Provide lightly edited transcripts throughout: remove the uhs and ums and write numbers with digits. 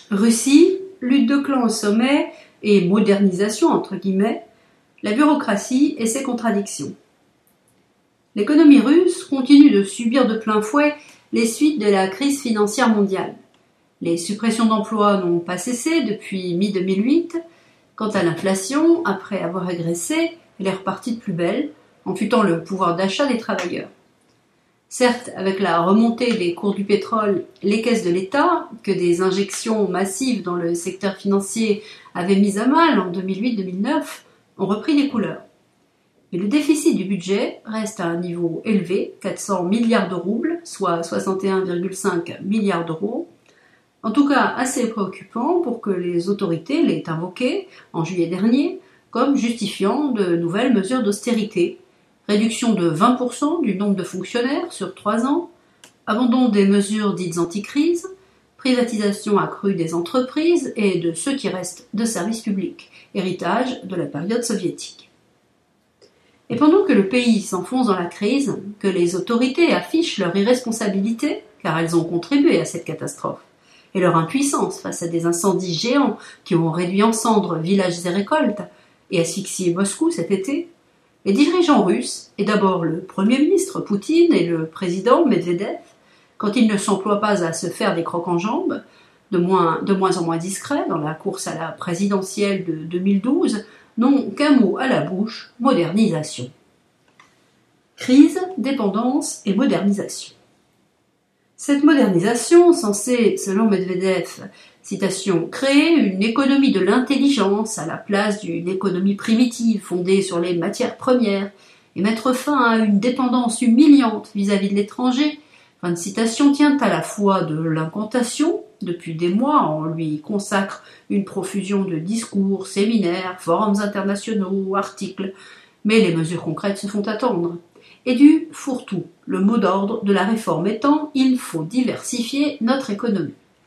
Russie, lutte de clans au sommet et modernisation entre guillemets, la bureaucratie et ses contradictions. L'économie russe continue de subir de plein fouet les suites de la crise financière mondiale. Les suppressions d'emplois n'ont pas cessé depuis mi-2008. Quant à l'inflation, après avoir régressé, elle est repartie de plus belle, amputant le pouvoir d'achat des travailleurs. Certes, avec la remontée des cours du pétrole, les caisses de l'État, que des injections massives dans le secteur financier avaient mis à mal en 2008-2009, ont repris des couleurs. Mais le déficit du budget reste à un niveau élevé, 400 milliards de roubles, soit 61,5 milliards d'euros, en tout cas assez préoccupant pour que les autorités l'aient invoqué en juillet dernier comme justifiant de nouvelles mesures d'austérité, réduction de 20% du nombre de fonctionnaires sur 3 ans, abandon des mesures dites anti-crise, privatisation accrue des entreprises et de ceux qui restent de services publics, héritage de la période soviétique. Et pendant que le pays s'enfonce dans la crise, que les autorités affichent leur irresponsabilité, car elles ont contribué à cette catastrophe, et leur impuissance face à des incendies géants qui ont réduit en cendres villages et récoltes et asphyxié Moscou cet été, les dirigeants russes, et d'abord le Premier ministre Poutine et le président Medvedev, quand ils ne s'emploient pas à se faire des crocs en jambes, de moins en moins discrets dans la course à la présidentielle de 2012, n'ont qu'un mot à la bouche, modernisation. Crise, dépendance et modernisation. Cette modernisation, censée, selon Medvedev, citation, créer une économie de l'intelligence à la place d'une économie primitive fondée sur les matières premières et mettre fin à une dépendance humiliante vis-à-vis de l'étranger, fin de citation, tient à la fois de l'incantation, depuis des mois on lui consacre une profusion de discours, séminaires, forums internationaux, articles, mais les mesures concrètes se font attendre, et du fourre-tout, le mot d'ordre de la réforme étant « il faut diversifier notre économie ».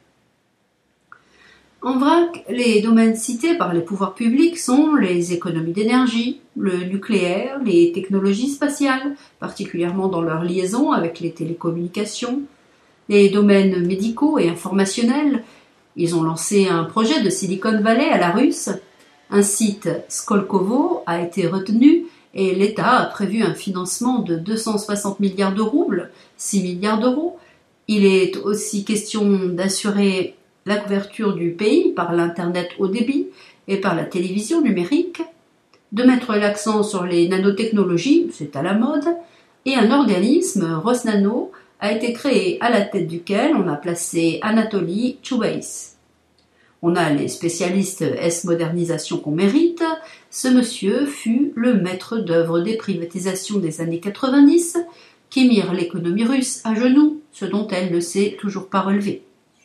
En vrac, les domaines cités par les pouvoirs publics sont les économies d'énergie, le nucléaire, les technologies spatiales, particulièrement dans leur liaison avec les télécommunications, les domaines médicaux et informationnels. Ils ont lancé un projet de Silicon Valley à la russe. Un site Skolkovo a été retenu et l'État a prévu un financement de 260 milliards de roubles, 6 milliards d'euros. Il est aussi question d'assurer la couverture du pays par l'Internet haut débit et par la télévision numérique, de mettre l'accent sur les nanotechnologies, c'est à la mode, et un organisme, Rosnano, a été créé à la tête duquel on a placé Anatoly Chubais. On a les spécialistes S-modernisation qu'on mérite. Ce monsieur fut le maître d'œuvre des privatisations des années 90 qui mirent l'économie russe à genoux, ce dont elle ne s'est toujours pas relevée.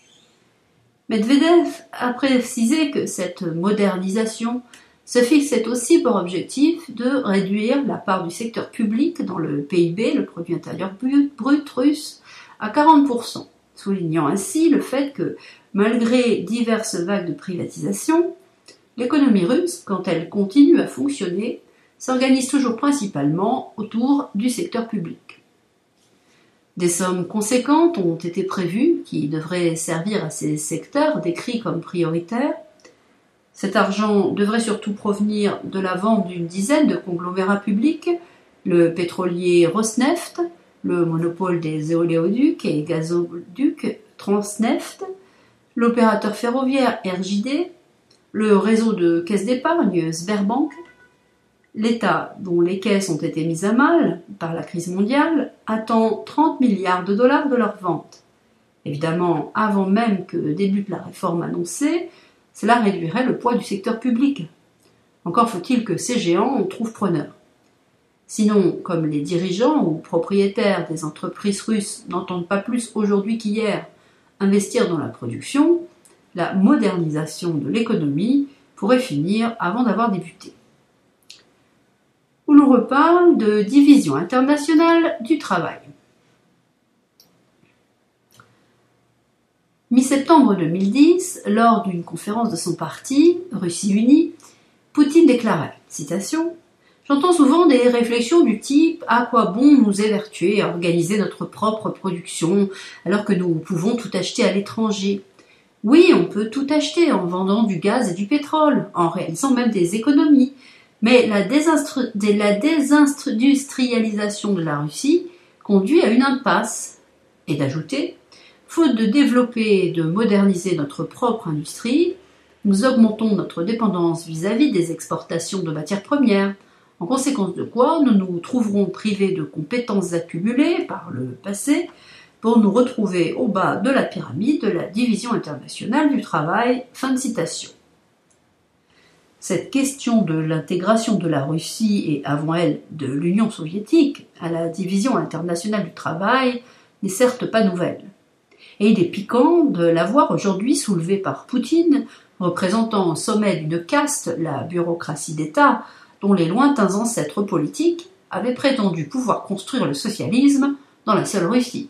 Medvedev a précisé que cette modernisation se fixait aussi pour objectif de réduire la part du secteur public dans le PIB, le produit intérieur brut russe, à 40%, soulignant ainsi le fait que, malgré diverses vagues de privatisation, l'économie russe, quand elle continue à fonctionner, s'organise toujours principalement autour du secteur public. Des sommes conséquentes ont été prévues qui devraient servir à ces secteurs décrits comme prioritaires. Cet argent devrait surtout provenir de la vente d'une dizaine de conglomérats publics, le pétrolier Rosneft, le monopole des oléoducs et gazoducs Transneft, l'opérateur ferroviaire RJD, le réseau de caisses d'épargne Sberbank. L'État, dont les caisses ont été mises à mal par la crise mondiale, attend 30 milliards de dollars de leur vente. Évidemment, avant même que débute la réforme annoncée, cela réduirait le poids du secteur public. Encore faut-il que ces géants en trouvent preneur. Sinon, comme les dirigeants ou propriétaires des entreprises russes n'entendent pas plus aujourd'hui qu'hier investir dans la production, la modernisation de l'économie pourrait finir avant d'avoir débuté. Où l'on reparle de division internationale du travail. Mi-septembre 2010, lors d'une conférence de son parti, Russie Unie, Poutine déclarait, citation, « J'entends souvent des réflexions du type « à quoi bon nous évertuer à organiser notre propre production alors que nous pouvons tout acheter à l'étranger ?» Oui, on peut tout acheter en vendant du gaz et du pétrole, en réalisant même des économies. Mais la désindustrialisation de la Russie conduit à une impasse. Et d'ajouter, faute de développer et de moderniser notre propre industrie, nous augmentons notre dépendance vis-à-vis des exportations de matières premières, en conséquence de quoi nous nous trouverons privés de compétences accumulées par le passé pour nous retrouver au bas de la pyramide de la division internationale du travail. Fin de citation. Cette question de l'intégration de la Russie et avant elle de l'Union soviétique à la division internationale du travail n'est certes pas nouvelle. Et il est piquant de la voir aujourd'hui soulevée par Poutine, représentant au sommet d'une caste la bureaucratie d'État dont les lointains ancêtres politiques avaient prétendu pouvoir construire le socialisme dans la seule Russie.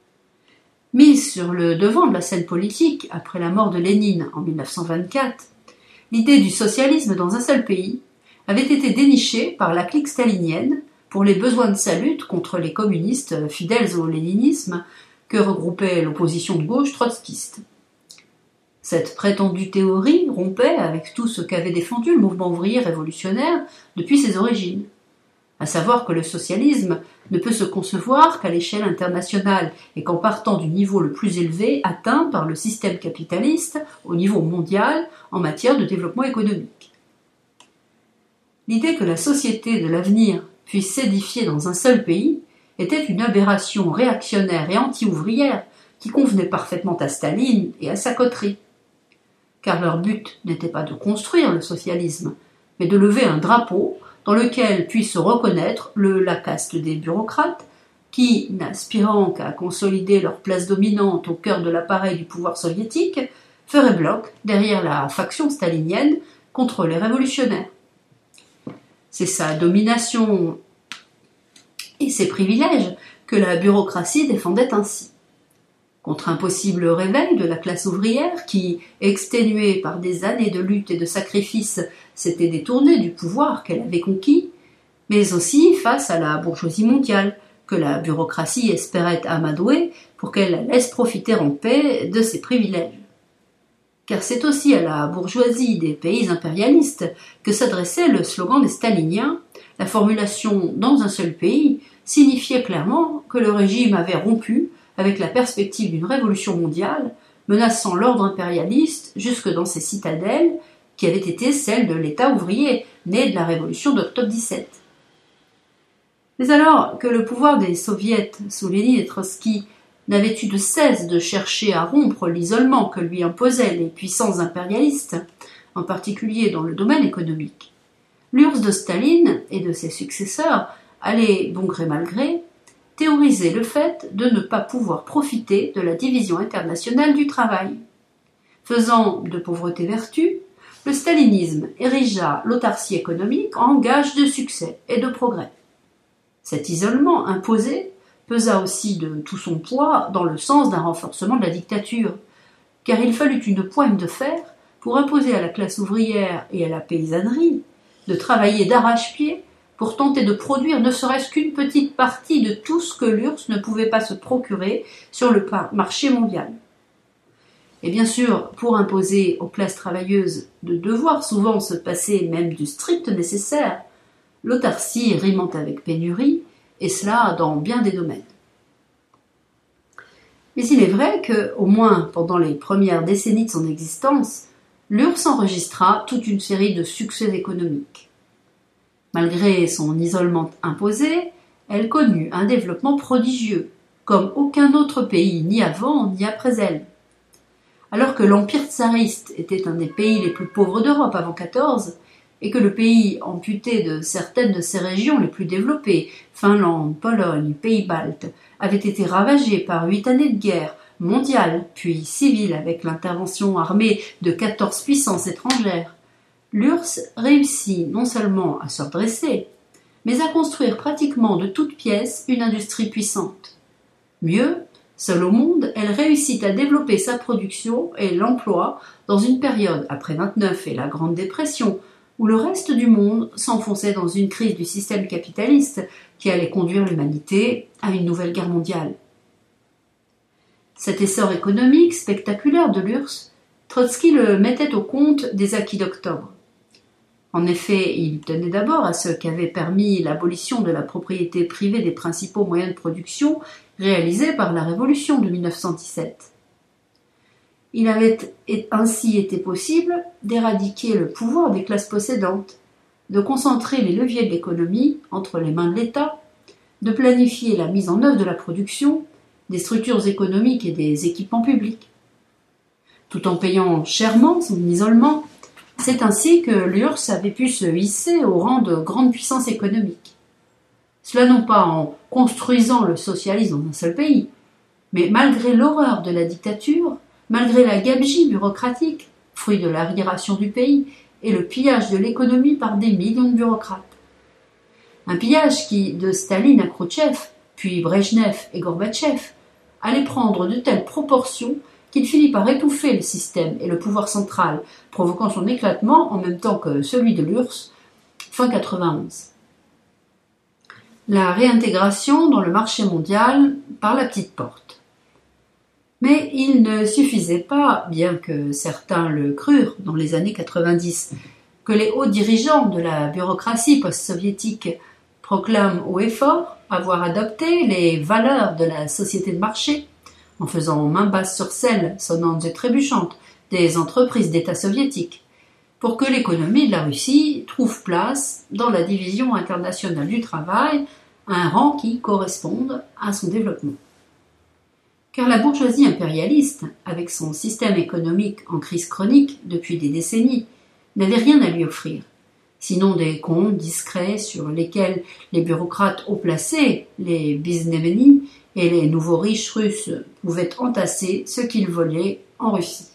Mise sur le devant de la scène politique après la mort de Lénine en 1924, l'idée du socialisme dans un seul pays avait été dénichée par la clique stalinienne pour les besoins de sa lutte contre les communistes fidèles au léninisme que regroupait l'opposition de gauche trotskiste. Cette prétendue théorie rompait avec tout ce qu'avait défendu le mouvement ouvrier révolutionnaire depuis ses origines, à savoir que le socialisme ne peut se concevoir qu'à l'échelle internationale et qu'en partant du niveau le plus élevé atteint par le système capitaliste au niveau mondial en matière de développement économique. L'idée que la société de l'avenir puisse s'édifier dans un seul pays était une aberration réactionnaire et anti-ouvrière qui convenait parfaitement à Staline et à sa coterie. Car leur but n'était pas de construire le socialisme, mais de lever un drapeau dans lequel puisse se reconnaître la caste des bureaucrates qui, n'aspirant qu'à consolider leur place dominante au cœur de l'appareil du pouvoir soviétique, feraient bloc derrière la faction stalinienne contre les révolutionnaires. C'est sa domination et ses privilèges que la bureaucratie défendait ainsi. Contre un possible réveil de la classe ouvrière qui, exténuée par des années de lutte et de sacrifices, s'était détournée du pouvoir qu'elle avait conquis, mais aussi face à la bourgeoisie mondiale que la bureaucratie espérait amadouer pour qu'elle la laisse profiter en paix de ses privilèges. Car c'est aussi à la bourgeoisie des pays impérialistes que s'adressait le slogan des staliniens. La formulation « dans un seul pays » signifiait clairement que le régime avait rompu avec la perspective d'une révolution mondiale, menaçant l'ordre impérialiste jusque dans ses citadelles, qui avaient été celles de l'État ouvrier, né de la révolution d'octobre 17. Mais alors que le pouvoir des soviets sous Lénine et Trotsky n'avait eu de cesse de chercher à rompre l'isolement que lui imposaient les puissances impérialistes, en particulier dans le domaine économique, l'URSS de Staline et de ses successeurs allaient, bon gré mal gré, théoriser le fait de ne pas pouvoir profiter de la division internationale du travail. Faisant de pauvreté vertu, le stalinisme érigea l'autarcie économique en gage de succès et de progrès. Cet isolement imposé pesa aussi de tout son poids dans le sens d'un renforcement de la dictature, car il fallut une poigne de fer pour imposer à la classe ouvrière et à la paysannerie de travailler d'arrache-pied pour tenter de produire ne serait-ce qu'une petite partie de tout ce que l'URSS ne pouvait pas se procurer sur le marché mondial. Et bien sûr, pour imposer aux classes travailleuses de devoir souvent se passer même du strict nécessaire, l'autarcie rimant avec pénurie, et cela dans bien des domaines. Mais il est vrai que, au moins pendant les premières décennies de son existence, l'URSS enregistra toute une série de succès économiques. Malgré son isolement imposé, elle connut un développement prodigieux, comme aucun autre pays, ni avant ni après elle. Alors que l'Empire tsariste était un des pays les plus pauvres d'Europe avant 14, et que le pays, amputé de certaines de ses régions les plus développées, Finlande, Pologne, Pays-Baltes, avait été ravagé par 8 années de guerre mondiale, puis civile avec l'intervention armée de 14 puissances étrangères, l'URSS réussit non seulement à se redresser, mais à construire pratiquement de toutes pièces une industrie puissante. Mieux, seule au monde, elle réussit à développer sa production et l'emploi dans une période après 29 et la Grande Dépression, où le reste du monde s'enfonçait dans une crise du système capitaliste qui allait conduire l'humanité à une nouvelle guerre mondiale. Cet essor économique spectaculaire de l'URSS Trotsky le mettait au compte des acquis d'octobre. En effet, il tenait d'abord à ce qu'avait permis l'abolition de la propriété privée des principaux moyens de production réalisés par la Révolution de 1917. Il avait ainsi été possible d'éradiquer le pouvoir des classes possédantes, de concentrer les leviers de l'économie entre les mains de l'État, de planifier la mise en œuvre de la production, des structures économiques et des équipements publics. Tout en payant chèrement son isolement, c'est ainsi que l'URSS avait pu se hisser au rang de grande puissance économique. Cela non pas en construisant le socialisme dans un seul pays, mais malgré l'horreur de la dictature, malgré la gabegie bureaucratique, fruit de l'arriération du pays, et le pillage de l'économie par des millions de bureaucrates. Un pillage qui, de Staline à Khrouchtchev, puis Brejnev et Gorbatchev, allait prendre de telles proportions qu'il finit par étouffer le système et le pouvoir central, provoquant son éclatement en même temps que celui de l'URSS, fin 91. La réintégration dans le marché mondial par la petite porte. Mais il ne suffisait pas, bien que certains le crurent dans les années 90, que les hauts dirigeants de la bureaucratie post-soviétique proclament haut et fort avoir adopté les valeurs de la société de marché, en faisant main basse sur celles, sonnantes et trébuchantes, des entreprises d'État soviétiques, pour que l'économie de la Russie trouve place dans la division internationale du travail, un rang qui corresponde à son développement. Car la bourgeoisie impérialiste, avec son système économique en crise chronique depuis des décennies, n'avait rien à lui offrir, sinon des comptes discrets sur lesquels les bureaucrates haut placés, les biznemeni et les nouveaux riches russes pouvaient entasser ce qu'ils volaient en Russie.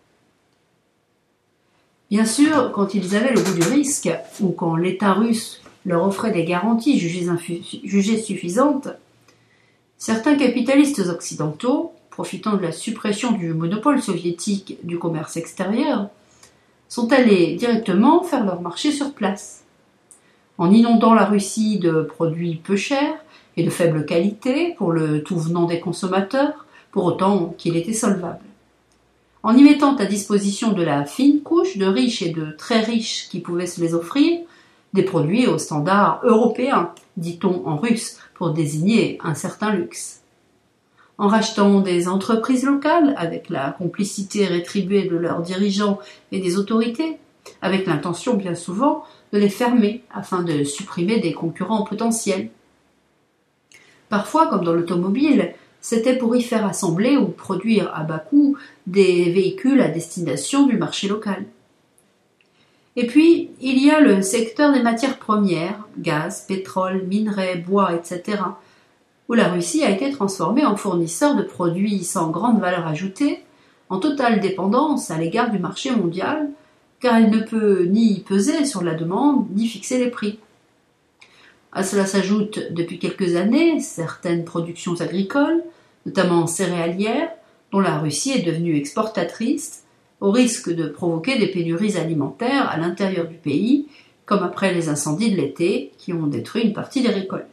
Bien sûr, quand ils avaient le goût du risque, ou quand l'État russe leur offrait des garanties jugées suffisantes, certains capitalistes occidentaux, profitant de la suppression du monopole soviétique du commerce extérieur, sont allés directement faire leur marché sur place. En inondant la Russie de produits peu chers et de faible qualité pour le tout venant des consommateurs, pour autant qu'il était solvable. En y mettant à disposition de la fine couche de riches et de très riches qui pouvaient se les offrir, des produits aux standards européens, dit-on en russe, pour désigner un certain luxe. En rachetant des entreprises locales avec la complicité rétribuée de leurs dirigeants et des autorités, avec l'intention bien souvent de les fermer afin de supprimer des concurrents potentiels. Parfois, comme dans l'automobile, c'était pour y faire assembler ou produire à bas coût des véhicules à destination du marché local. Et puis, il y a le secteur des matières premières, gaz, pétrole, minerais, bois, etc., où la Russie a été transformée en fournisseur de produits sans grande valeur ajoutée, en totale dépendance à l'égard du marché mondial, car elle ne peut ni peser sur la demande, ni fixer les prix. À cela s'ajoutent depuis quelques années certaines productions agricoles, notamment céréalières, dont la Russie est devenue exportatrice, au risque de provoquer des pénuries alimentaires à l'intérieur du pays, comme après les incendies de l'été qui ont détruit une partie des récoltes.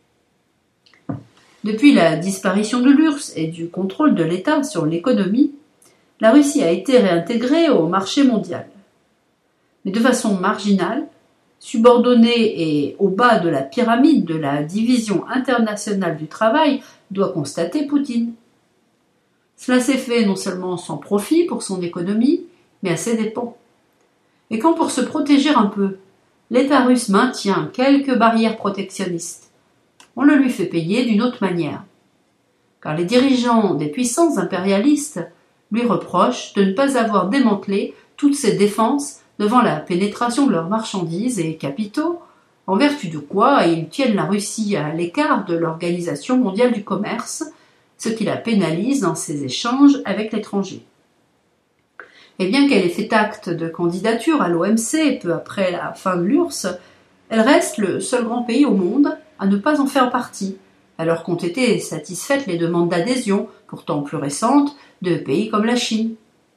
Depuis la disparition de l'URSS et du contrôle de l'État sur l'économie, la Russie a été réintégrée au marché mondial. Mais de façon marginale, subordonnée et au bas de la pyramide de la division internationale du travail, doit constater Poutine. Cela s'est fait non seulement sans profit pour son économie, mais à ses dépens. Et quand pour se protéger un peu, l'État russe maintient quelques barrières protectionnistes, on le lui fait payer d'une autre manière. Car les dirigeants des puissances impérialistes lui reprochent de ne pas avoir démantelé toutes ses défenses devant la pénétration de leurs marchandises et capitaux, en vertu de quoi ils tiennent la Russie à l'écart de l'Organisation mondiale du commerce, ce qui la pénalise dans ses échanges avec l'étranger. Et bien qu'elle ait fait acte de candidature à l'OMC peu après la fin de l'URSS, elle reste le seul grand pays au monde à ne pas en faire partie, alors qu'ont été satisfaites les demandes d'adhésion, pourtant plus récentes, de pays comme la Chine.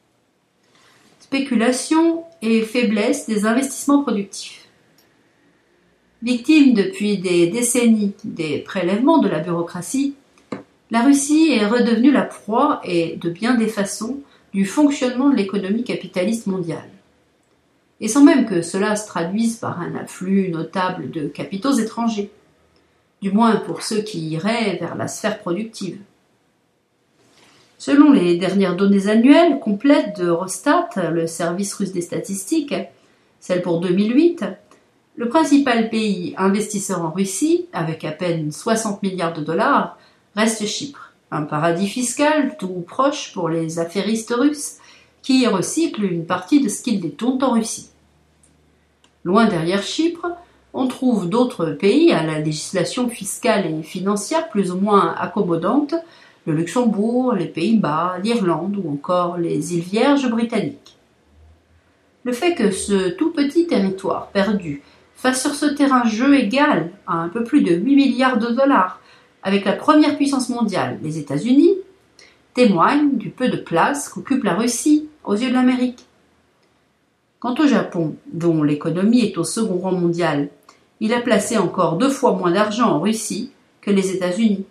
Spéculation et faiblesse des investissements productifs. Victime depuis des décennies des prélèvements de la bureaucratie, la Russie est redevenue la proie, et de bien des façons, du fonctionnement de l'économie capitaliste mondiale. Et sans même que cela se traduise par un afflux notable de capitaux étrangers, du moins pour ceux qui iraient vers la sphère productive. Selon les dernières données annuelles complètes d'Eurostat, le service russe des statistiques, celle pour 2008, le principal pays investisseur en Russie, avec à peine 60 milliards de dollars, reste Chypre, un paradis fiscal tout proche pour les affairistes russes qui recyclent une partie de ce qu'ils détournent en Russie. Loin derrière Chypre, on trouve d'autres pays à la législation fiscale et financière plus ou moins accommodante, le Luxembourg, les Pays-Bas, l'Irlande ou encore les îles Vierges britanniques. Le fait que ce tout petit territoire perdu fasse sur ce terrain jeu égal à un peu plus de 8 milliards de dollars avec la première puissance mondiale, les États-Unis, témoigne du peu de place qu'occupe la Russie aux yeux de l'Amérique. Quant au Japon, dont l'économie est au second rang mondial, il a placé encore 2 fois moins d'argent en Russie que les États-Unis.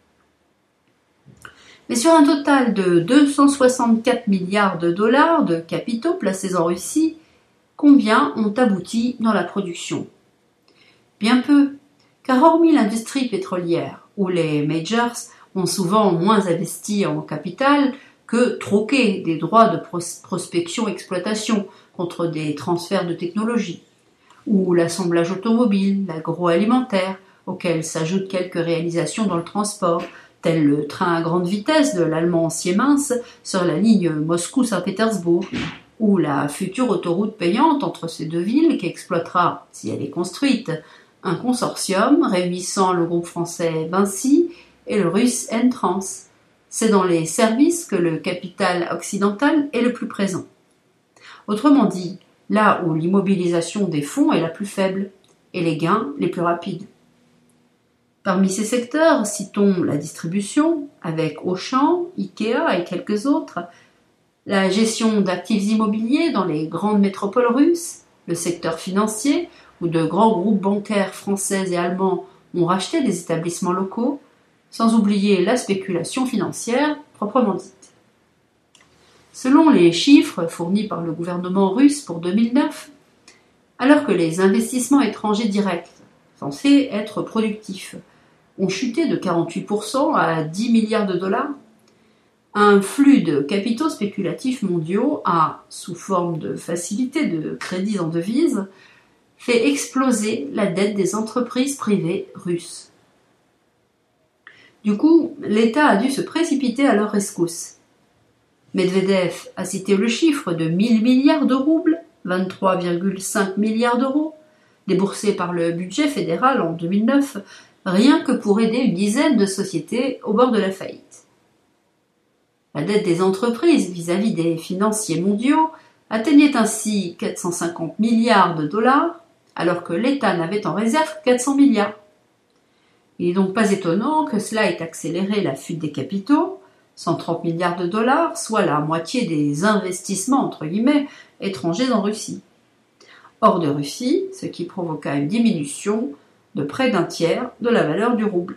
Mais sur un total de 264 milliards de dollars de capitaux placés en Russie, combien ont abouti dans la production? Bien peu, car hormis l'industrie pétrolière, où les majors ont souvent moins investi en capital que troqué des droits de prospection-exploitation contre des transferts de technologie, ou l'assemblage automobile, l'agroalimentaire, auquel s'ajoutent quelques réalisations dans le transport, tel le train à grande vitesse de l'allemand Siemens sur la ligne Moscou-Saint-Pétersbourg, ou la future autoroute payante entre ces deux villes qu'exploitera, si elle est construite, un consortium réunissant le groupe français Vinci et le russe N-Trans. C'est dans les services que le capital occidental est le plus présent. Autrement dit, là où l'immobilisation des fonds est la plus faible et les gains les plus rapides. Parmi ces secteurs, citons la distribution, avec Auchan, Ikea et quelques autres, la gestion d'actifs immobiliers dans les grandes métropoles russes, le secteur financier, où de grands groupes bancaires français et allemands ont racheté des établissements locaux, sans oublier la spéculation financière proprement dite. Selon les chiffres fournis par le gouvernement russe pour 2009, alors que les investissements étrangers directs, censés être productifs, ont chuté de 48% à 10 milliards de dollars, un flux de capitaux spéculatifs mondiaux a, sous forme de facilité de crédits en devises, fait exploser la dette des entreprises privées russes. Du coup, l'État a dû se précipiter à leur rescousse. Medvedev a cité le chiffre de 1000 milliards de roubles, 23,5 milliards d'euros, déboursés par le budget fédéral en 2009, rien que pour aider une dizaine de sociétés au bord de la faillite. La dette des entreprises vis-à-vis des financiers mondiaux atteignait ainsi 450 milliards de dollars, alors que l'État n'avait en réserve que 400 milliards. Il n'est donc pas étonnant que cela ait accéléré la fuite des capitaux, 130 milliards de dollars, soit la moitié des investissements entre guillemets étrangers en Russie. Hors de Russie, ce qui provoqua une diminution de près d'un tiers de la valeur du rouble.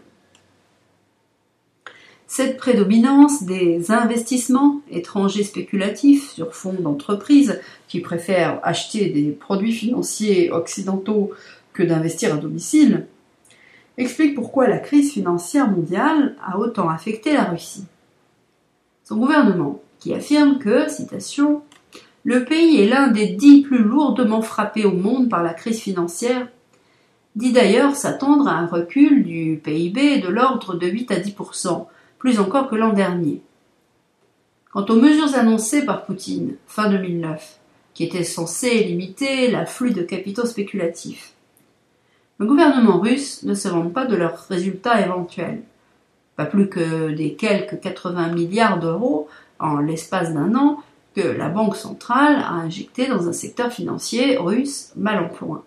Cette prédominance des investissements étrangers spéculatifs sur fond d'entreprises qui préfèrent acheter des produits financiers occidentaux que d'investir à domicile explique pourquoi la crise financière mondiale a autant affecté la Russie. Son gouvernement, qui affirme que, citation, « le pays est l'un des 10 plus lourdement frappés au monde par la crise financière », dit d'ailleurs s'attendre à un recul du PIB de l'ordre de 8 à 10%, plus encore que l'an dernier. Quant aux mesures annoncées par Poutine, fin 2009, qui étaient censées limiter l'afflux de capitaux spéculatifs, le gouvernement russe ne se vante pas de leurs résultats éventuels, pas plus que des quelques 80 milliards d'euros en l'espace d'un an que la Banque centrale a injecté dans un secteur financier russe mal en point.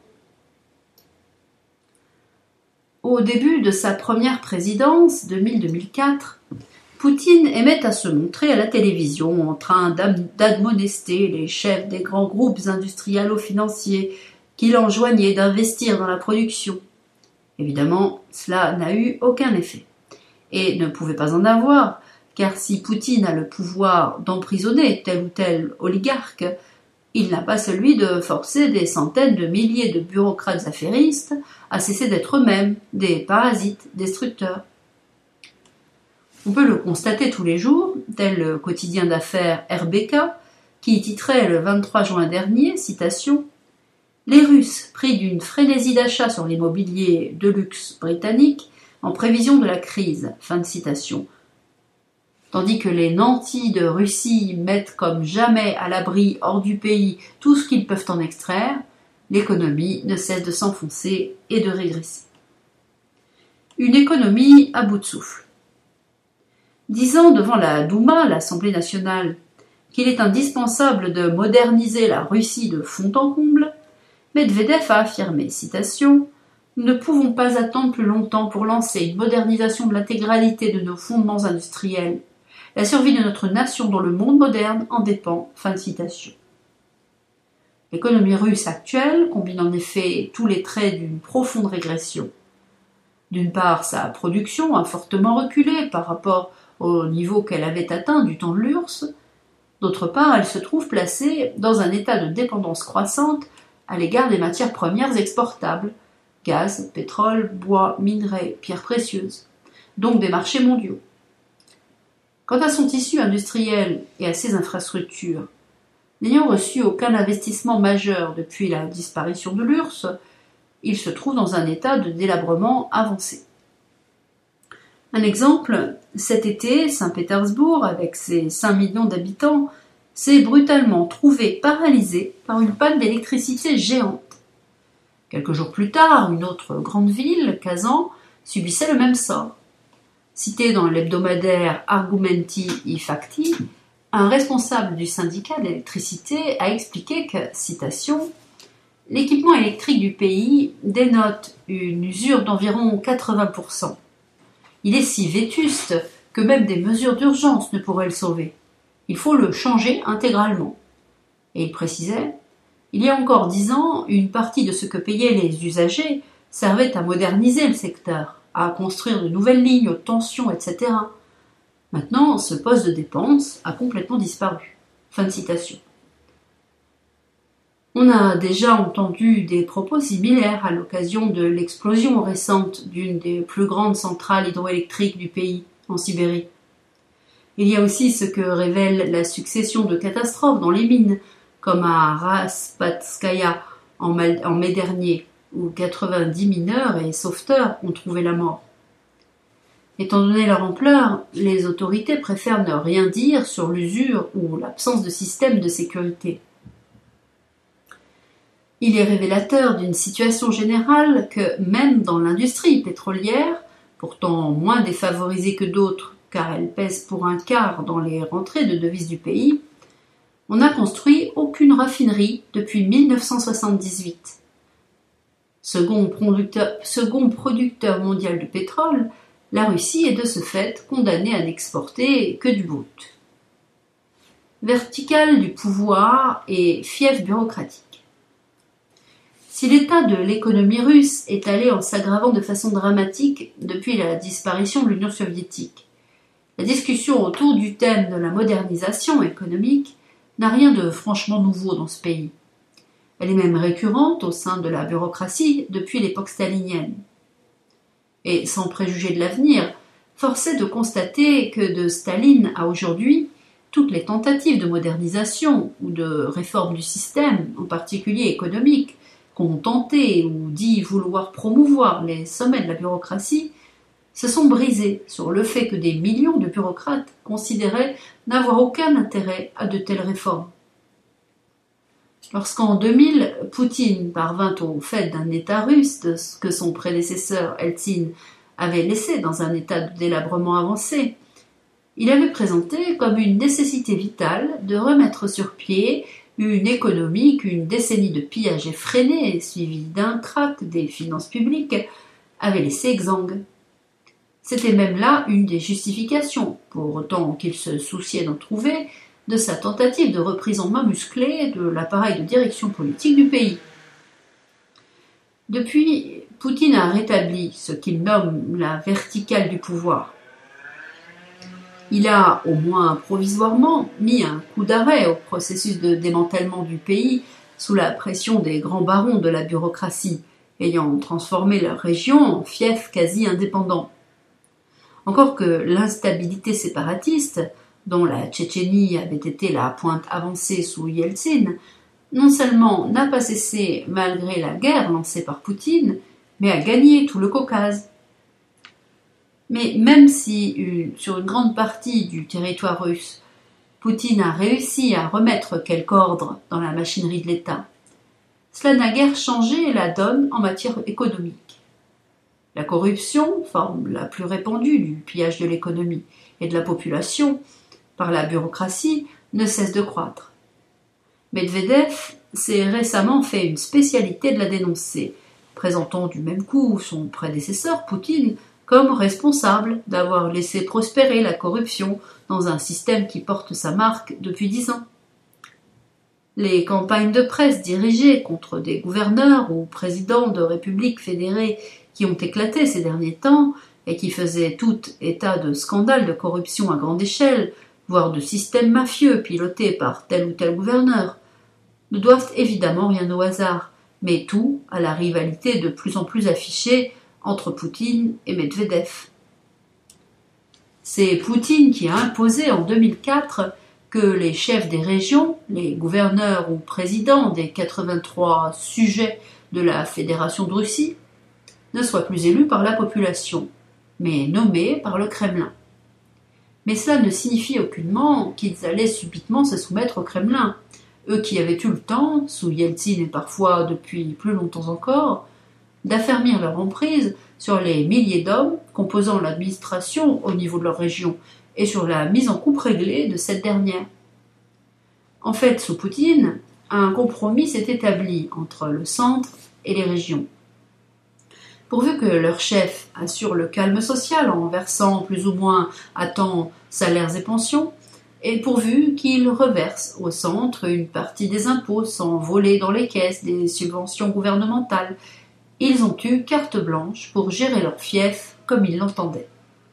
Au début de sa première présidence, 2000-2004, Poutine aimait à se montrer à la télévision en train d'admonester les chefs des grands groupes industrialo-financiers qui l'enjoignaient d'investir dans la production. Évidemment, cela n'a eu aucun effet, et ne pouvait pas en avoir, car si Poutine a le pouvoir d'emprisonner tel ou tel oligarque, il n'a pas celui de forcer des centaines de milliers de bureaucrates affairistes à cesser d'être eux-mêmes des parasites destructeurs. On peut le constater tous les jours, tel le quotidien d'affaires RBK, qui titrait le 23 juin dernier, citation, « Les Russes, pris d'une frénésie d'achat sur l'immobilier de luxe britannique, en prévision de la crise. » Fin de citation. Tandis que les nantis de Russie mettent comme jamais à l'abri hors du pays tout ce qu'ils peuvent en extraire, l'économie ne cesse de s'enfoncer et de régresser. Une économie à bout de souffle. Disant devant la Douma, l'Assemblée nationale, qu'il est indispensable de moderniser la Russie de fond en comble, Medvedev a affirmé, citation, « Nous ne pouvons pas attendre plus longtemps pour lancer une modernisation de l'intégralité de nos fondements industriels. La survie de notre nation dans le monde moderne en dépend. » Fin de citation. L'économie russe actuelle combine en effet tous les traits d'une profonde régression. D'une part, sa production a fortement reculé par rapport au niveau qu'elle avait atteint du temps de l'URSS. D'autre part, elle se trouve placée dans un état de dépendance croissante à l'égard des matières premières exportables, gaz, pétrole, bois, minerais, pierres précieuses, donc des marchés mondiaux. Quant à son tissu industriel et à ses infrastructures, n'ayant reçu aucun investissement majeur depuis la disparition de l'URSS, il se trouve dans un état de délabrement avancé. Un exemple, cet été, Saint-Pétersbourg, avec ses 5 millions d'habitants, s'est brutalement trouvé paralysé par une panne d'électricité géante. Quelques jours plus tard, une autre grande ville, Kazan, subissait le même sort. Cité dans l'hebdomadaire Argumenti i Fakti, un responsable du syndicat de l'électricité a expliqué que, citation, « L'équipement électrique du pays dénote une usure d'environ 80%. Il est si vétuste que même des mesures d'urgence ne pourraient le sauver. Il faut le changer intégralement. » Et il précisait, « Il y a encore 10 ans, une partie de ce que payaient les usagers servait à moderniser le secteur, à construire de nouvelles lignes haute tension, etc. Maintenant, ce poste de dépense a complètement disparu. » Fin de citation. On a déjà entendu des propos similaires à l'occasion de l'explosion récente d'une des plus grandes centrales hydroélectriques du pays, en Sibérie. Il y a aussi ce que révèle la succession de catastrophes dans les mines, comme à Raspatskaya en mai dernier, où 90 mineurs et sauveteurs ont trouvé la mort. Étant donné leur ampleur, les autorités préfèrent ne rien dire sur l'usure ou l'absence de système de sécurité. Il est révélateur d'une situation générale que, même dans l'industrie pétrolière, pourtant moins défavorisée que d'autres car elle pèse pour un quart dans les rentrées de devises du pays, on n'a construit aucune raffinerie depuis 1978. Second producteur mondial de pétrole, la Russie est de ce fait condamnée à n'exporter que du brut. Verticale du pouvoir et fief bureaucratique. Si l'état de l'économie russe est allé en s'aggravant de façon dramatique depuis la disparition de l'Union soviétique, la discussion autour du thème de la modernisation économique n'a rien de franchement nouveau dans ce pays. Elle est même récurrente au sein de la bureaucratie depuis l'époque stalinienne. Et sans préjuger de l'avenir, force est de constater que de Staline à aujourd'hui, toutes les tentatives de modernisation ou de réforme du système, en particulier économique, qu'ont tenté ou dit vouloir promouvoir les sommets de la bureaucratie, se sont brisées sur le fait que des millions de bureaucrates considéraient n'avoir aucun intérêt à de telles réformes. Lorsqu'en 2000, Poutine parvint au fait d'un État russe de ce que son prédécesseur Eltsine avait laissé dans un état de délabrement avancé, il avait présenté comme une nécessité vitale de remettre sur pied une économie qu'une décennie de pillage effréné, suivie d'un krach des finances publiques, avait laissé exsangue. C'était même là une des justifications, pour autant qu'il se souciait d'en trouver, de sa tentative de reprise en main musclée de l'appareil de direction politique du pays. Depuis, Poutine a rétabli ce qu'il nomme la verticale du pouvoir. Il a, au moins provisoirement, mis un coup d'arrêt au processus de démantèlement du pays sous la pression des grands barons de la bureaucratie, ayant transformé leur région en fief quasi indépendant. Encore que l'instabilité séparatiste, dont la Tchétchénie avait été la pointe avancée sous Yeltsin, non seulement n'a pas cessé malgré la guerre lancée par Poutine, mais a gagné tout le Caucase. Mais même si, sur une grande partie du territoire russe, Poutine a réussi à remettre quelque ordre dans la machinerie de l'État, cela n'a guère changé la donne en matière économique. La corruption, forme la plus répandue du pillage de l'économie et de la population par la bureaucratie, ne cesse de croître. Medvedev s'est récemment fait une spécialité de la dénoncer, présentant du même coup son prédécesseur, Poutine, comme responsable d'avoir laissé prospérer la corruption dans un système qui porte sa marque depuis 10 ans. Les campagnes de presse dirigées contre des gouverneurs ou présidents de républiques fédérées qui ont éclaté ces derniers temps et qui faisaient tout état de scandales de corruption à grande échelle, voire de systèmes mafieux pilotés par tel ou tel gouverneur, ne doivent évidemment rien au hasard, mais tout à la rivalité de plus en plus affichée entre Poutine et Medvedev. C'est Poutine qui a imposé en 2004 que les chefs des régions, les gouverneurs ou présidents des 83 sujets de la Fédération de Russie, ne soient plus élus par la population, mais nommés par le Kremlin. Mais cela ne signifie aucunement qu'ils allaient subitement se soumettre au Kremlin, eux qui avaient eu le temps, sous Yeltsin et parfois depuis plus longtemps encore, d'affermir leur emprise sur les milliers d'hommes composant l'administration au niveau de leur région et sur la mise en coupe réglée de cette dernière. En fait, sous Poutine, un compromis s'est établi entre le centre et les régions. Pourvu que leur chef assure le calme social en versant plus ou moins à temps salaires et pensions, et pourvu qu'il reverse au centre une partie des impôts sans voler dans les caisses des subventions gouvernementales, ils ont eu carte blanche pour gérer leur fief comme ils l'entendaient.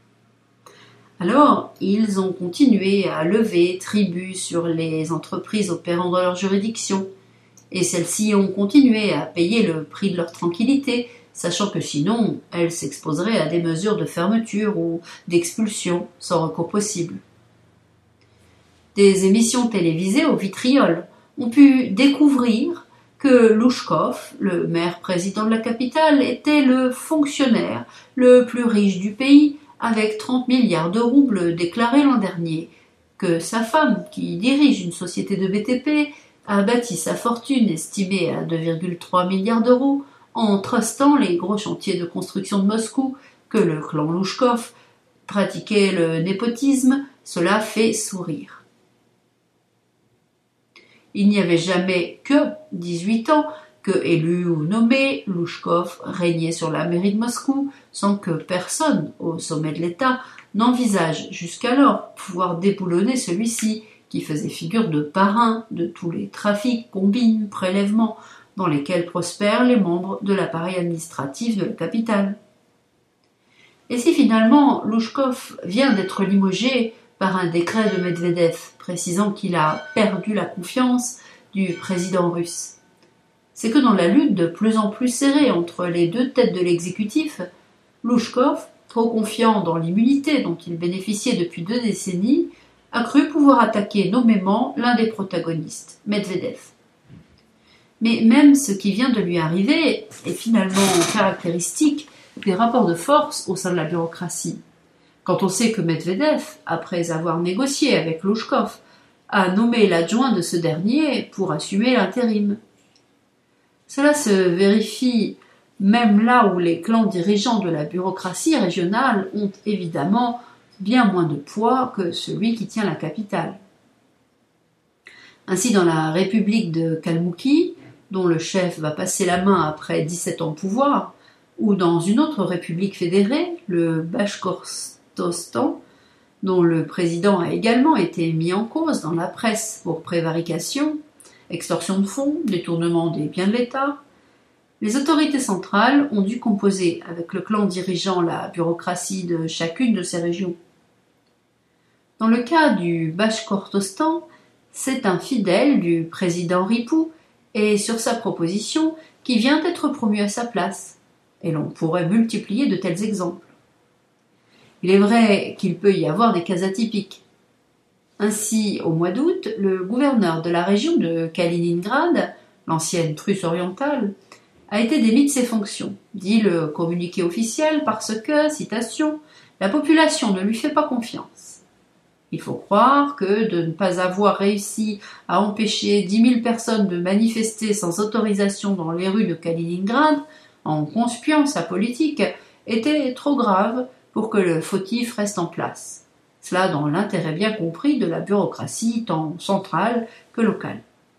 Alors, ils ont continué à lever tribut sur les entreprises opérant dans leur juridiction, et celles-ci ont continué à payer le prix de leur tranquillité, sachant que sinon, elles s'exposeraient à des mesures de fermeture ou d'expulsion sans recours possible. Des émissions télévisées au vitriol ont pu découvrir que Louchkov, le maire-président de la capitale, était le fonctionnaire le plus riche du pays, avec 30 milliards de roubles déclarés l'an dernier, que sa femme, qui dirige une société de BTP, a bâti sa fortune estimée à 2,3 milliards d'euros en trustant les gros chantiers de construction de Moscou, que le clan Louchkov pratiquait le népotisme. Cela fait sourire. Il n'y avait jamais que 18 ans que, élu ou nommé, Louchkov régnait sur la mairie de Moscou sans que personne, au sommet de l'État, n'envisage jusqu'alors pouvoir déboulonner celui-ci, qui faisait figure de parrain de tous les trafics, combines, prélèvements dans lesquels prospèrent les membres de l'appareil administratif de la capitale. Et si finalement Louchkov vient d'être limogé par un décret de Medvedev précisant qu'il a perdu la confiance du président russe, c'est que dans la lutte de plus en plus serrée entre les deux têtes de l'exécutif, Louchkov, trop confiant dans l'immunité dont il bénéficiait depuis 2 décennies, a cru pouvoir attaquer nommément l'un des protagonistes, Medvedev. Mais même ce qui vient de lui arriver est finalement caractéristique des rapports de force au sein de la bureaucratie. Quand on sait que Medvedev, après avoir négocié avec Louchkov, a nommé l'adjoint de ce dernier pour assumer l'intérim. Cela se vérifie même là où les clans dirigeants de la bureaucratie régionale ont évidemment bien moins de poids que celui qui tient la capitale. Ainsi, dans la République de Kalmoukie, dont le chef va passer la main après 17 ans de pouvoir, ou dans une autre république fédérée, le Bachkortostan, dont le président a également été mis en cause dans la presse pour prévarication, extorsion de fonds, détournement des biens de l'État, les autorités centrales ont dû composer avec le clan dirigeant la bureaucratie de chacune de ces régions. Dans le cas du Bachkortostan, c'est un fidèle du président Ripou et sur sa proposition qui vient d'être promu à sa place. Et l'on pourrait multiplier de tels exemples. Il est vrai qu'il peut y avoir des cas atypiques. Ainsi, au mois d'août, le gouverneur de la région de Kaliningrad, l'ancienne Prusse orientale, a été démis de ses fonctions, dit le communiqué officiel, parce que, citation, « la population ne lui fait pas confiance ». Il faut croire que de ne pas avoir réussi à empêcher 10 000 personnes de manifester sans autorisation dans les rues de Kaliningrad, en conspuant sa politique, était trop grave pour que le fautif reste en place. Cela dans l'intérêt bien compris de la bureaucratie tant centrale que locale.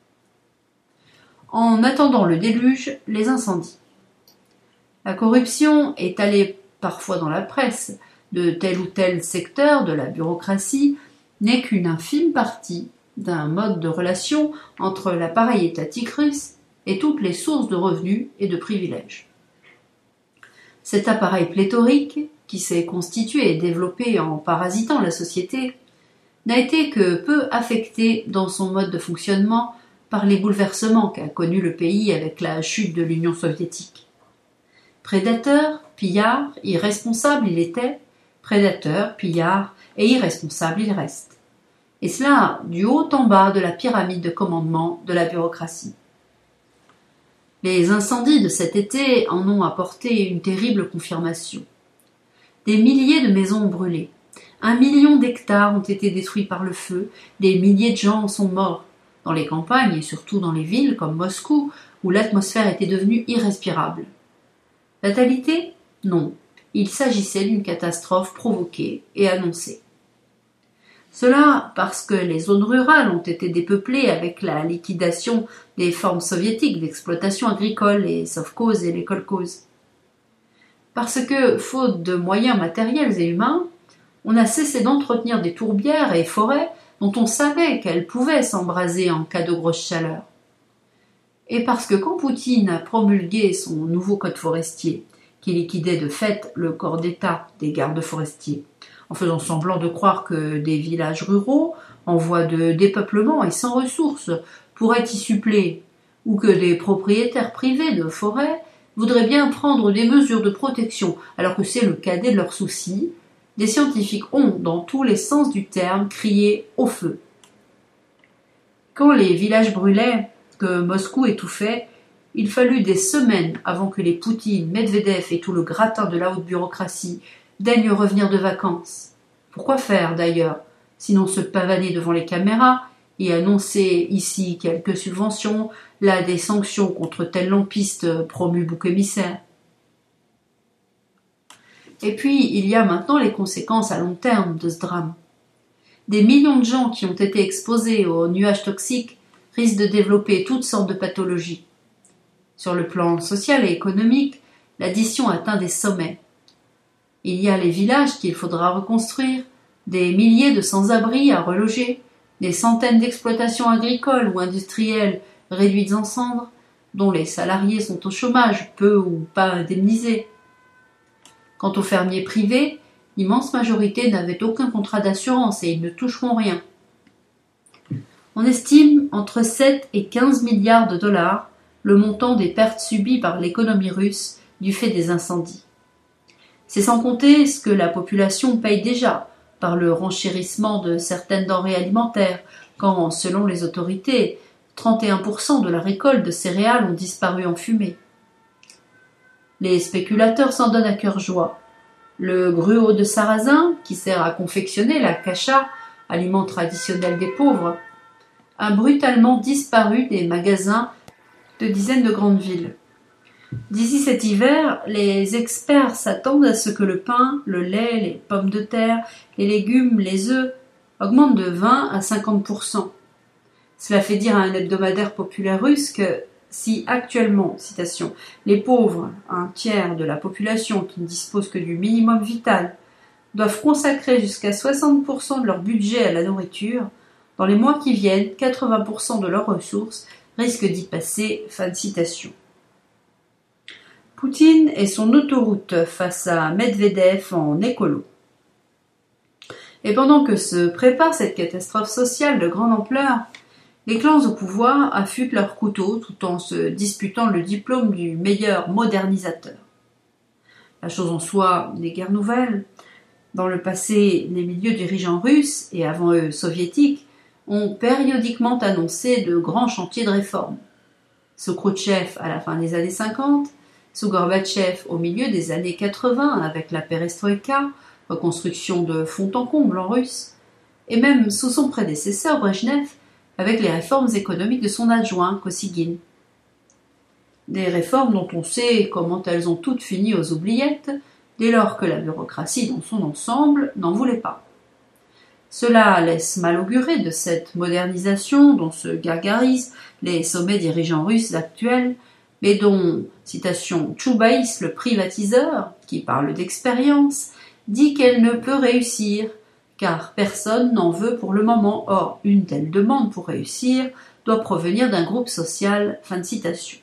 En attendant le déluge, les incendies. La corruption, étalée parfois dans la presse, de tel ou tel secteur de la bureaucratie, n'est qu'une infime partie d'un mode de relation entre l'appareil étatique russe et toutes les sources de revenus et de privilèges. Cet appareil pléthorique, qui s'est constitué et développé en parasitant la société, n'a été que peu affecté dans son mode de fonctionnement par les bouleversements qu'a connus le pays avec la chute de l'Union soviétique. Prédateur, pillard, irresponsable il était, prédateur, pillard et irresponsable il reste. Et cela du haut en bas de la pyramide de commandement de la bureaucratie. Les incendies de cet été en ont apporté une terrible confirmation. Des milliers de maisons ont brûlé. 1 million d'hectares ont été détruits par le feu. Des milliers de gens sont morts. Dans les campagnes et surtout dans les villes comme Moscou, où l'atmosphère était devenue irrespirable. Fatalité ? Non. Il s'agissait d'une catastrophe provoquée et annoncée. Cela parce que les zones rurales ont été dépeuplées avec la liquidation des formes soviétiques d'exploitation agricole, les sovkhozes et les kolkhozes. Parce que, faute de moyens matériels et humains, on a cessé d'entretenir des tourbières et forêts dont on savait qu'elles pouvaient s'embraser en cas de grosse chaleur. Et parce que quand Poutine a promulgué son nouveau code forestier, qui liquidait de fait le corps d'État des gardes forestiers, en faisant semblant de croire que des villages ruraux, en voie de dépeuplement et sans ressources, pourraient y suppléer, ou que des propriétaires privés de forêts voudraient bien prendre des mesures de protection, alors que c'est le cadet de leurs soucis, des scientifiques ont, dans tous les sens du terme, crié au feu. Quand les villages brûlaient, que Moscou étouffait, il fallut des semaines avant que les Poutine, Medvedev et tout le gratin de la haute bureaucratie daignent revenir de vacances. Pourquoi faire, d'ailleurs, sinon se pavaner devant les caméras et annoncer ici quelques subventions, là des sanctions contre tel lampiste promu bouc émissaire. Et puis, il y a maintenant les conséquences à long terme de ce drame. Des millions de gens qui ont été exposés aux nuages toxiques risquent de développer toutes sortes de pathologies. Sur le plan social et économique, l'addition atteint des sommets. Il y a les villages qu'il faudra reconstruire, des milliers de sans-abri à reloger, des centaines d'exploitations agricoles ou industrielles réduites en cendres, dont les salariés sont au chômage, peu ou pas indemnisés. Quant aux fermiers privés, l'immense majorité n'avait aucun contrat d'assurance et ils ne toucheront rien. On estime entre 7 et 15 milliards de dollars le montant des pertes subies par l'économie russe du fait des incendies. C'est sans compter ce que la population paye déjà par le renchérissement de certaines denrées alimentaires, quand, selon les autorités, 31% de la récolte de céréales ont disparu en fumée. Les spéculateurs s'en donnent à cœur joie. Le gruau de sarrasin, qui sert à confectionner la kasha, aliment traditionnel des pauvres, a brutalement disparu des magasins de dizaines de grandes villes. D'ici cet hiver, les experts s'attendent à ce que le pain, le lait, les pommes de terre, les légumes, les œufs augmentent de 20 à 50%. Cela fait dire à un hebdomadaire populaire russe que si actuellement, citation, les pauvres, un tiers de la population qui ne dispose que du minimum vital, doivent consacrer jusqu'à 60% de leur budget à la nourriture, dans les mois qui viennent, 80% de leurs ressources risquent d'y passer. Fin de citation. Poutine et son autoroute face à Medvedev en écolo. Et pendant que se prépare cette catastrophe sociale de grande ampleur, les clans au pouvoir affûtent leurs couteaux tout en se disputant le diplôme du meilleur modernisateur. La chose en soi n'est guère nouvelle. Dans le passé, les milieux dirigeants russes, et avant eux soviétiques, ont périodiquement annoncé de grands chantiers de réforme. Sous Khrouchtchev à la fin des années 50, sous Gorbatchev au milieu des années 80 avec la perestroïka, reconstruction de fond en comble en russe, et même sous son prédécesseur Brejnev avec les réformes économiques de son adjoint Kosygin. Des réformes dont on sait comment elles ont toutes fini aux oubliettes dès lors que la bureaucratie dans son ensemble n'en voulait pas. Cela laisse mal augurer de cette modernisation dont se gargarisent les sommets dirigeants russes actuels, mais dont, citation Choubaïs le privatiseur, qui parle d'expérience, dit qu'elle ne peut réussir, car personne n'en veut pour le moment. Or, une telle demande pour réussir doit provenir d'un groupe social. Fin de citation.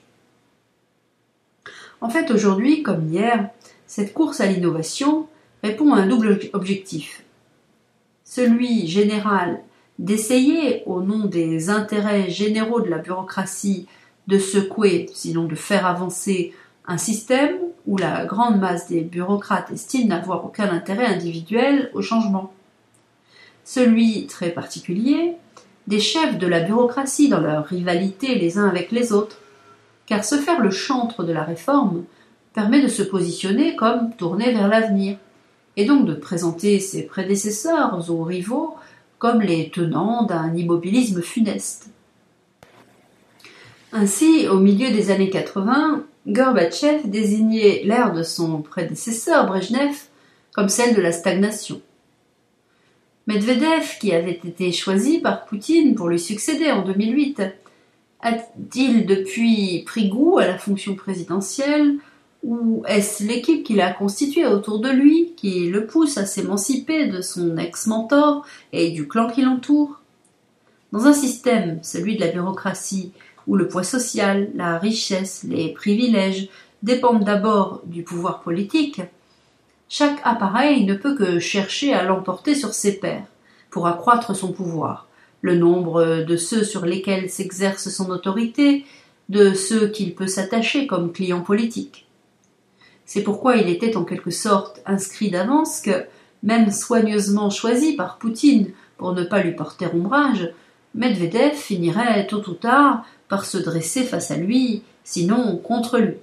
En fait, aujourd'hui, comme hier, cette course à l'innovation répond à un double objectif. Celui général d'essayer, au nom des intérêts généraux de la bureaucratie, de secouer, sinon de faire avancer, un système où la grande masse des bureaucrates estime n'avoir aucun intérêt individuel au changement. Celui très particulier des chefs de la bureaucratie dans leur rivalité les uns avec les autres, car se faire le chantre de la réforme permet de se positionner comme tourné vers l'avenir, et donc de présenter ses prédécesseurs ou rivaux comme les tenants d'un immobilisme funeste. Ainsi, au milieu des années 80, Gorbatchev désignait l'ère de son prédécesseur Brejnev comme celle de la stagnation. Medvedev, qui avait été choisi par Poutine pour lui succéder en 2008, a-t-il depuis pris goût à la fonction présidentielle, ou est-ce l'équipe qu'il a constituée autour de lui qui le pousse à s'émanciper de son ex-mentor et du clan qui l'entoure? Dans un système, celui de la bureaucratie, où le poids social, la richesse, les privilèges dépendent d'abord du pouvoir politique, chaque appareil ne peut que chercher à l'emporter sur ses pairs pour accroître son pouvoir, le nombre de ceux sur lesquels s'exerce son autorité, de ceux qu'il peut s'attacher comme clients politiques. C'est pourquoi il était en quelque sorte inscrit d'avance que, même soigneusement choisi par Poutine pour ne pas lui porter ombrage, Medvedev finirait tôt ou tard par se dresser face à lui, sinon contre lui.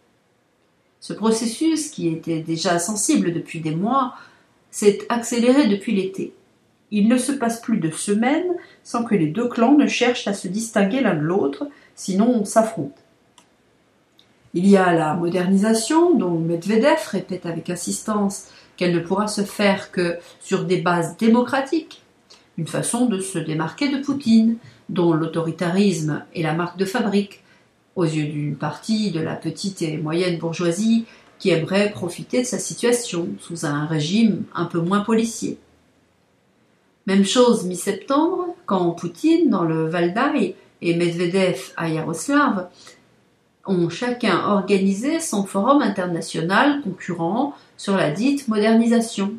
Ce processus, qui était déjà sensible depuis des mois, s'est accéléré depuis l'été. Il ne se passe plus de semaines sans que les deux clans ne cherchent à se distinguer l'un de l'autre, sinon s'affrontent. Il y a la modernisation, dont Medvedev répète avec insistance qu'elle ne pourra se faire que sur des bases démocratiques, une façon de se démarquer de Poutine, dont l'autoritarisme est la marque de fabrique, aux yeux d'une partie de la petite et moyenne bourgeoisie qui aimerait profiter de sa situation sous un régime un peu moins policier. Même chose mi-septembre, quand Poutine, dans le Valdai, et Medvedev à Yaroslav, ont chacun organisé son forum international concurrent sur la dite modernisation.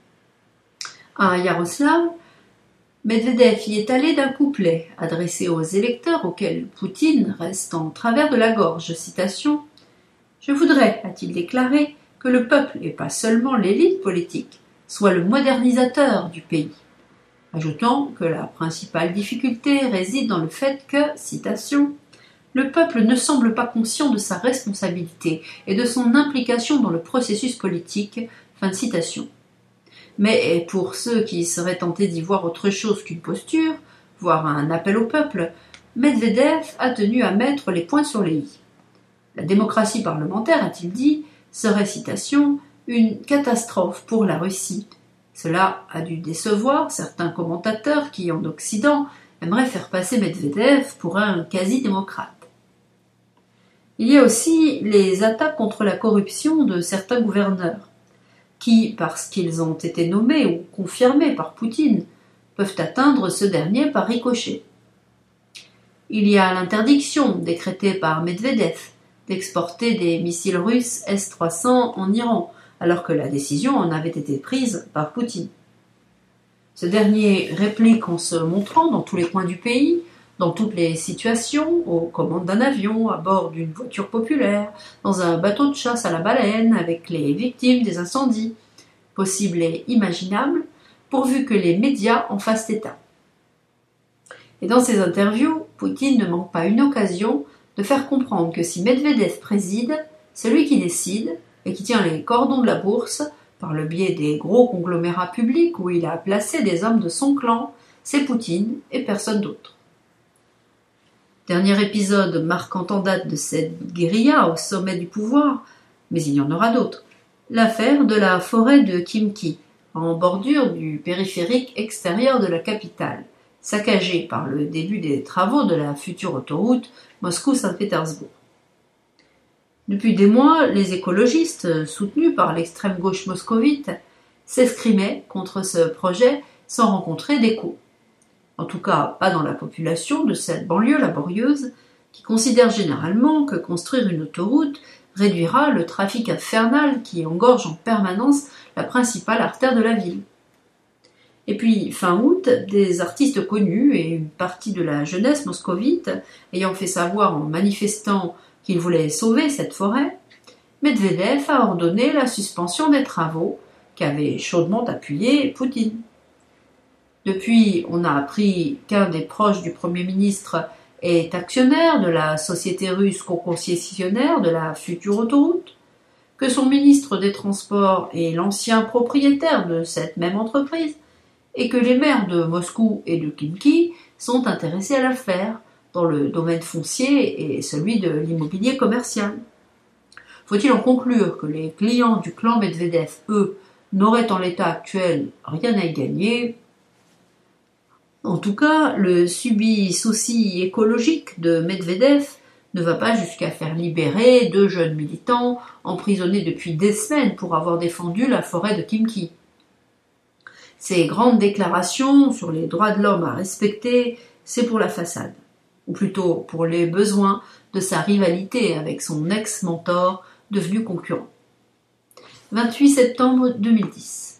À Yaroslav, Medvedev y est allé d'un couplet adressé aux électeurs auxquels Poutine reste en travers de la gorge. Citation « Je voudrais, a-t-il déclaré, que le peuple, et pas seulement l'élite politique, soit le modernisateur du pays. » Ajoutant que la principale difficulté réside dans le fait que, citation, « le peuple ne semble pas conscient de sa responsabilité et de son implication dans le processus politique. » Fin de citation. Mais pour ceux qui seraient tentés d'y voir autre chose qu'une posture, voire un appel au peuple, Medvedev a tenu à mettre les points sur les i. La démocratie parlementaire, a-t-il dit, serait, citation, une catastrophe pour la Russie. Cela a dû décevoir certains commentateurs qui, en Occident, aimeraient faire passer Medvedev pour un quasi-démocrate. Il y a aussi les attaques contre la corruption de certains gouverneurs, qui, parce qu'ils ont été nommés ou confirmés par Poutine, peuvent atteindre ce dernier par ricochet. Il y a l'interdiction décrétée par Medvedev d'exporter des missiles russes S-300 en Iran, alors que la décision en avait été prise par Poutine. Ce dernier réplique en se montrant dans tous les coins du pays, dans toutes les situations, aux commandes d'un avion, à bord d'une voiture populaire, dans un bateau de chasse à la baleine avec les victimes des incendies, possibles et imaginables, pourvu que les médias en fassent état. Et dans ces interviews, Poutine ne manque pas une occasion de faire comprendre que si Medvedev préside, celui qui décide et qui tient les cordons de la bourse, par le biais des gros conglomérats publics où il a placé des hommes de son clan, c'est Poutine et personne d'autre. Dernier épisode marquant en date de cette guérilla au sommet du pouvoir, mais il y en aura d'autres, l'affaire de la forêt de Khimki, en bordure du périphérique extérieur de la capitale, saccagée par le début des travaux de la future autoroute Moscou-Saint-Pétersbourg. Depuis des mois, les écologistes, soutenus par l'extrême gauche moscovite, s'escrimaient contre ce projet sans rencontrer d'écho. En tout cas, pas dans la population de cette banlieue laborieuse, qui considère généralement que construire une autoroute réduira le trafic infernal qui engorge en permanence la principale artère de la ville. Et puis, fin août, des artistes connus et une partie de la jeunesse moscovite, ayant fait savoir en manifestant qu'il voulait sauver cette forêt, Medvedev a ordonné la suspension des travaux qu'avait chaudement appuyé Poutine. Depuis, on a appris qu'un des proches du Premier ministre est actionnaire de la société russe co-concessionnaire de la future autoroute, que son ministre des Transports est l'ancien propriétaire de cette même entreprise, et que les maires de Moscou et de Khimki sont intéressés à l'affaire, dans le domaine foncier et celui de l'immobilier commercial. Faut-il en conclure que les clients du clan Medvedev, eux, n'auraient en l'état actuel rien à y gagner? En tout cas, le subit souci écologique de Medvedev ne va pas jusqu'à faire libérer 2 jeunes militants emprisonnés depuis des semaines pour avoir défendu la forêt de Khimki. Ces grandes déclarations sur les droits de l'homme à respecter, c'est pour la façade, ou plutôt pour les besoins de sa rivalité avec son ex-mentor devenu concurrent. 28 septembre 2010.